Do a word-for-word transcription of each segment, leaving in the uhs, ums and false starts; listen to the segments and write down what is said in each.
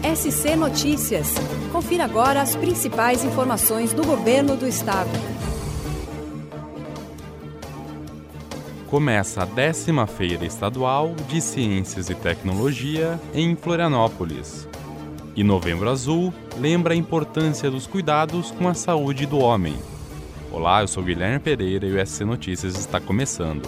S C Notícias. Confira agora as principais informações do Governo do Estado. Começa a décima Feira Estadual de Ciências e Tecnologia em Florianópolis. E Novembro Azul lembra a importância dos cuidados com a saúde do homem. Olá, eu sou Guilherme Pereira e o S C Notícias está começando.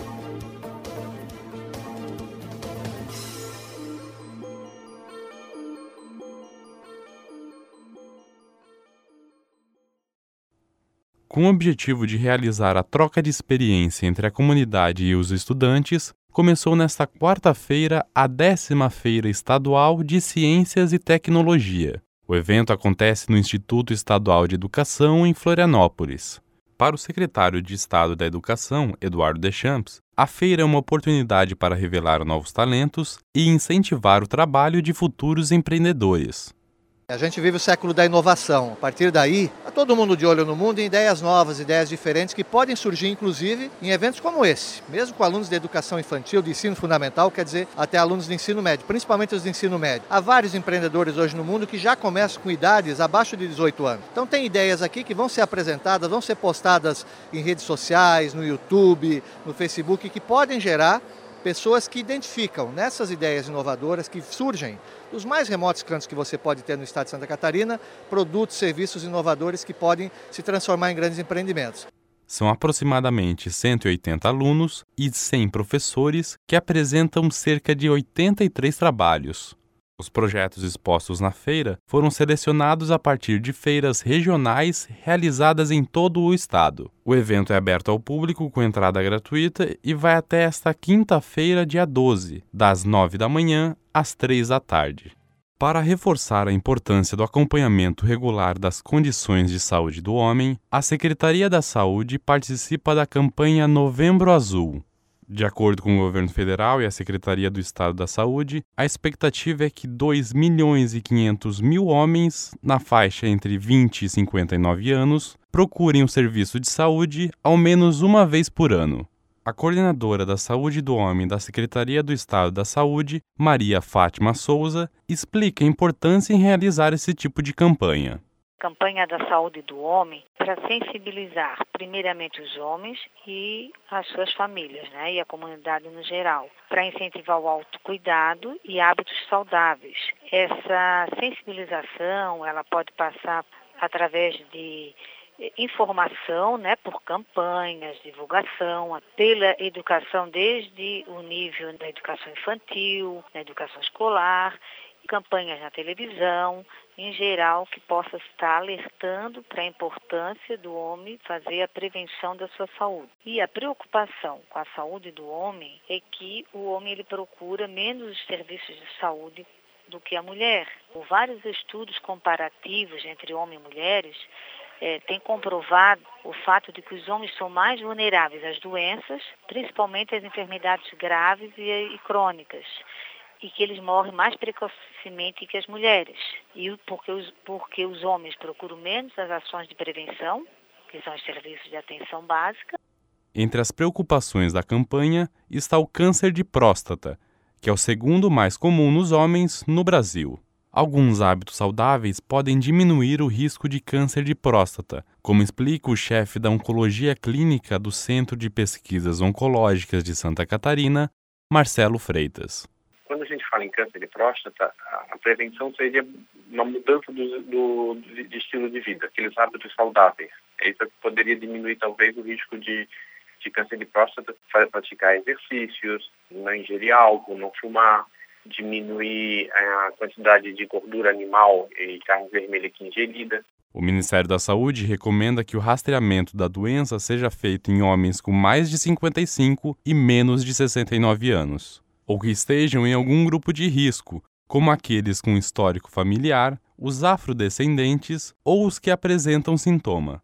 Com o objetivo de realizar a troca de experiência entre a comunidade e os estudantes, começou nesta quarta-feira a décima Feira Estadual de Ciências e Tecnologia. O evento acontece no Instituto Estadual de Educação, em Florianópolis. Para o secretário de Estado da Educação, Eduardo Deschamps, a feira é uma oportunidade para revelar novos talentos e incentivar o trabalho de futuros empreendedores. A gente vive o século da inovação. A partir daí, está todo mundo de olho no mundo em ideias novas, ideias diferentes que podem surgir, inclusive, em eventos como esse. Mesmo com alunos de educação infantil, de ensino fundamental, quer dizer, até alunos de ensino médio, principalmente os de ensino médio. Há vários empreendedores hoje no mundo que já começam com idades abaixo de dezoito anos. Então tem ideias aqui que vão ser apresentadas, vão ser postadas em redes sociais, no YouTube, no Facebook, que podem gerar pessoas que identificam nessas ideias inovadoras que surgem dos mais remotos cantos que você pode ter no estado de Santa Catarina, produtos, serviços inovadores que podem se transformar em grandes empreendimentos. São aproximadamente cento e oitenta alunos e cem professores que apresentam cerca de oitenta e três trabalhos. Os projetos expostos na feira foram selecionados a partir de feiras regionais realizadas em todo o estado. O evento é aberto ao público com entrada gratuita e vai até esta quinta-feira, dia doze, das nove da manhã às três da tarde. Para reforçar a importância do acompanhamento regular das condições de saúde do homem, a Secretaria da Saúde participa da campanha Novembro Azul. De acordo com o governo federal e a Secretaria do Estado da Saúde, a expectativa é que dois milhões e quinhentos mil homens, na faixa entre vinte e cinquenta e nove anos, procurem o serviço de saúde ao menos uma vez por ano. A coordenadora da Saúde do Homem da Secretaria do Estado da Saúde, Maria Fátima Souza, explica a importância em realizar esse tipo de campanha. Campanha da saúde do homem para sensibilizar primeiramente os homens e as suas famílias, né, e a comunidade no geral, para incentivar o autocuidado e hábitos saudáveis. Essa sensibilização, ela pode passar através de informação, né, por campanhas, divulgação, pela educação desde o nível da educação infantil, da educação escolar, campanhas na televisão, em geral, que possa estar alertando para a importância do homem fazer a prevenção da sua saúde. E a preocupação com a saúde do homem é que o homem ele procura menos serviços de saúde do que a mulher. Por vários estudos comparativos entre homens e mulheres, é, tem comprovado o fato de que os homens são mais vulneráveis às doenças, principalmente às enfermidades graves e, e crônicas, e que eles morrem mais precocemente que as mulheres. E porque os, porque os homens procuram menos as ações de prevenção, que são os serviços de atenção básica. Entre as preocupações da campanha está o câncer de próstata, que é o segundo mais comum nos homens no Brasil. Alguns hábitos saudáveis podem diminuir o risco de câncer de próstata, como explica o chefe da Oncologia Clínica do Centro de Pesquisas Oncológicas de Santa Catarina, Marcelo Freitas. Quando a gente fala em câncer de próstata, a prevenção seria uma mudança do, do, de estilo de vida, aqueles hábitos saudáveis. Isso poderia diminuir talvez o risco de, de câncer de próstata, praticar exercícios, não ingerir álcool, não fumar, diminuir a quantidade de gordura animal e carne vermelha que é ingerida. O Ministério da Saúde recomenda que o rastreamento da doença seja feito em homens com mais de cinquenta e cinco e menos de sessenta e nove anos. Ou que estejam em algum grupo de risco, como aqueles com histórico familiar, os afrodescendentes ou os que apresentam sintoma.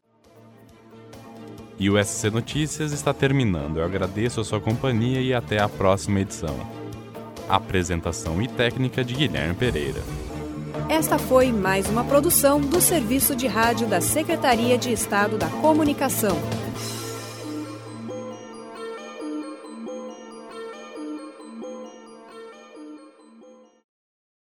E o S C Notícias está terminando. Eu agradeço a sua companhia e até a próxima edição. Apresentação e técnica de Guilherme Pereira. Esta foi mais uma produção do Serviço de Rádio da Secretaria de Estado da Comunicação.